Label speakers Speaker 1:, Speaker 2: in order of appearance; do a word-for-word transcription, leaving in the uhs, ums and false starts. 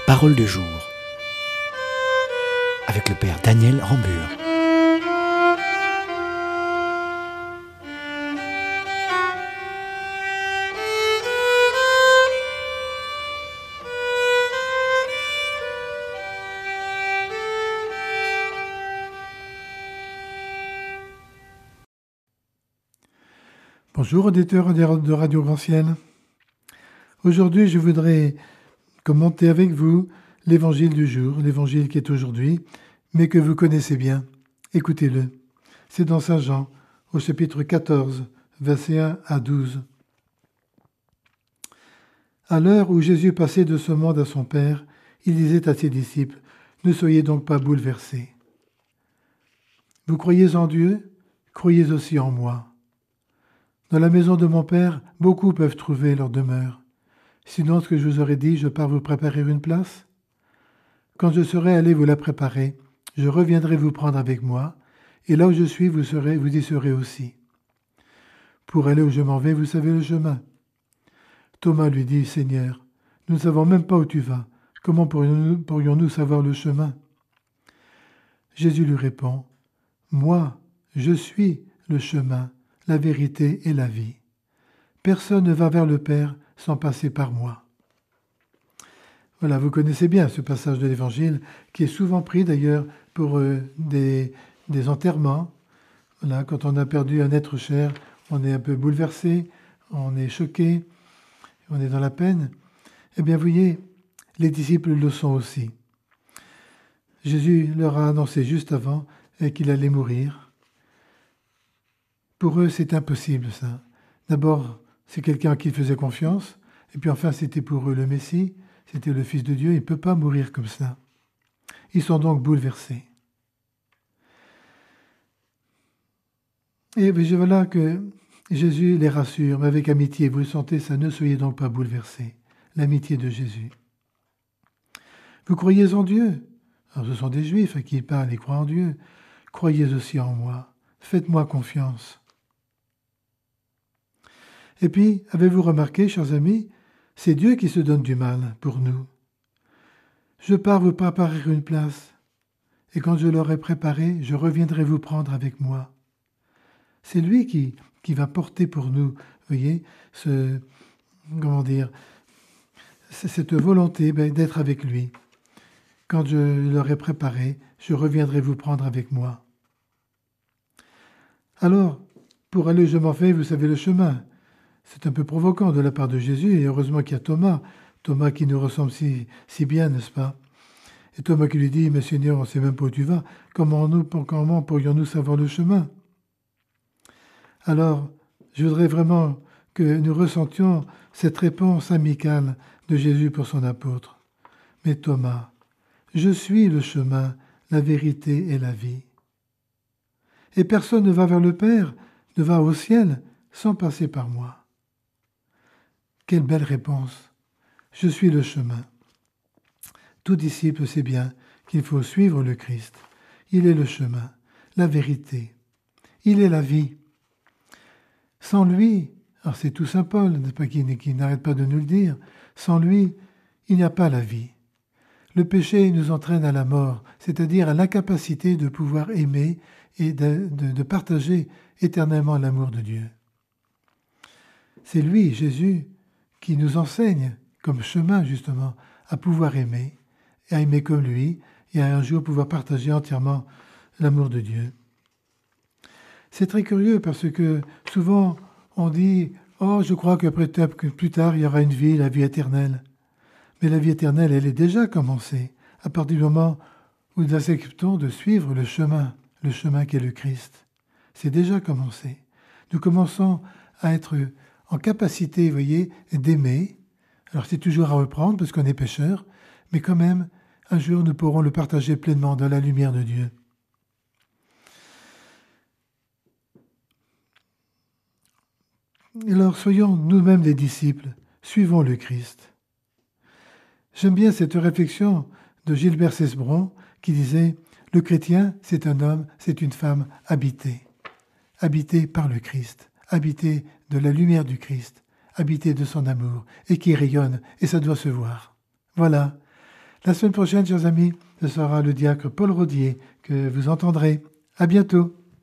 Speaker 1: parole de jour avec le Père Daniel Rambure.
Speaker 2: Bonjour auditeurs de Radio Grand Ciel. Aujourd'hui, je voudrais commenter avec vous l'évangile du jour, l'évangile qui est aujourd'hui, mais que vous connaissez bien. Écoutez-le. C'est dans Saint Jean, au chapitre quatorze, versets un à douze. À l'heure où Jésus passait de ce monde à son Père, il disait à ses disciples, « Ne soyez donc pas bouleversés. Vous croyez en Dieu, croyez aussi en moi. Dans la maison de mon Père, beaucoup peuvent trouver leur demeure. Sinon, ce que je vous aurais dit, je pars vous préparer une place. Quand je serai allé vous la préparer, je reviendrai vous prendre avec moi, et là où je suis, vous serez, vous y serez aussi. Pour aller où je m'en vais, vous savez le chemin. » Thomas lui dit, « Seigneur, nous ne savons même pas où tu vas. Comment pourrions-nous, pourrions-nous savoir le chemin ?» Jésus lui répond, « Moi, je suis le chemin, la vérité et la vie. Personne ne va vers le Père sans passer par moi. » Voilà, vous connaissez bien ce passage de l'Évangile qui est souvent pris d'ailleurs pour euh, des, des enterrements. Voilà, quand on a perdu un être cher, on est un peu bouleversé, on est choqué, on est dans la peine. Eh bien, vous voyez, les disciples le sont aussi. Jésus leur a annoncé juste avant qu'il allait mourir. Pour eux, c'est impossible ça. D'abord, c'est quelqu'un à qui ils faisaient confiance, et puis enfin, c'était pour eux le Messie, c'était le Fils de Dieu, il ne peut pas mourir comme ça. Ils sont donc bouleversés. Et voilà que Jésus les rassure, mais avec amitié, vous le sentez, ça, ne soyez donc pas bouleversés. L'amitié de Jésus. Vous croyez en Dieu? Alors, ce sont des Juifs à qui il parle, ils croient en Dieu. Croyez aussi en moi, faites-moi confiance. Et puis, avez-vous remarqué, chers amis, c'est Dieu qui se donne du mal pour nous. Je pars vous préparer une place, et quand je l'aurai préparée, je reviendrai vous prendre avec moi. C'est lui qui, qui va porter pour nous, vous voyez, ce, comment dire, cette volonté ben, d'être avec lui. Quand je l'aurai préparé, je reviendrai vous prendre avec moi. Alors, pour aller où je m'en vais, vous savez le chemin. C'est un peu provoquant de la part de Jésus, et heureusement qu'il y a Thomas, Thomas qui nous ressemble si, si bien, n'est-ce pas? Et Thomas qui lui dit, « Mais Seigneur, on ne sait même pas où tu vas, comment, nous, comment pourrions-nous savoir le chemin ?» Alors, je voudrais vraiment que nous ressentions cette réponse amicale de Jésus pour son apôtre. « Mais Thomas, je suis le chemin, la vérité et la vie. Et personne ne va vers le Père, ne va au ciel, sans passer par moi. » Quelle belle réponse. Je suis le chemin. Tout disciple sait bien qu'il faut suivre le Christ. Il est le chemin, la vérité. Il est la vie. Sans lui, alors c'est tout saint Paul, n'est-ce pas, qui, qui n'arrête pas de nous le dire, sans lui, il n'y a pas la vie. Le péché nous entraîne à la mort, c'est-à-dire à l'incapacité de pouvoir aimer et de, de, de partager éternellement l'amour de Dieu. C'est lui, Jésus, qui nous enseigne comme chemin, justement, à pouvoir aimer, et à aimer comme lui, et à un jour pouvoir partager entièrement l'amour de Dieu. C'est très curieux parce que souvent on dit « Oh, je crois que plus tard il y aura une vie, la vie éternelle. » Mais la vie éternelle, elle est déjà commencée, à partir du moment où nous acceptons de suivre le chemin, le chemin qu'est le Christ. C'est déjà commencé. Nous commençons à être en capacité, vous voyez, d'aimer. Alors c'est toujours à reprendre parce qu'on est pécheur, mais quand même, un jour nous pourrons le partager pleinement dans la lumière de Dieu. Alors soyons nous-mêmes des disciples, suivons le Christ. J'aime bien cette réflexion de Gilbert Cesbron qui disait « Le chrétien, c'est un homme, c'est une femme habitée, habitée par le Christ, habitée de la lumière du Christ, habitée de son amour, et qui rayonne, et ça doit se voir. » Voilà, La semaine prochaine, chers amis, ce sera le diacre Paul Rodier que vous entendrez. À bientôt.